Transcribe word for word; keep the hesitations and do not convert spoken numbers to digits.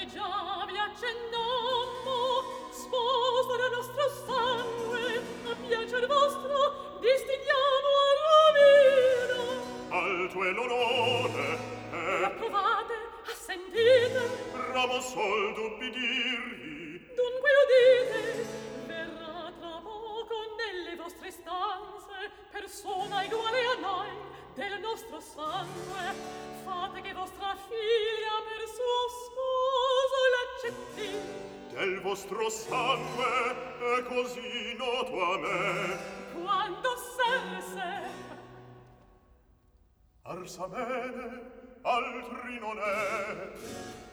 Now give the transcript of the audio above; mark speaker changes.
Speaker 1: già vi accennammo, sposo del nostro sangue, a piacer vostro distinguiamo a rovina.
Speaker 2: Alto è l'onore,
Speaker 1: e approvate, assentite,
Speaker 2: bravo sol dubbi dirgli.
Speaker 1: Dunque udite, verrà tra poco nelle vostre stanze persona eguale a noi del nostro sangue. Fate che vostra figlia per suo sposo l'accetti.
Speaker 2: Del vostro sangue è così noto a me.
Speaker 1: Quando serse
Speaker 2: Arsamene altri non è.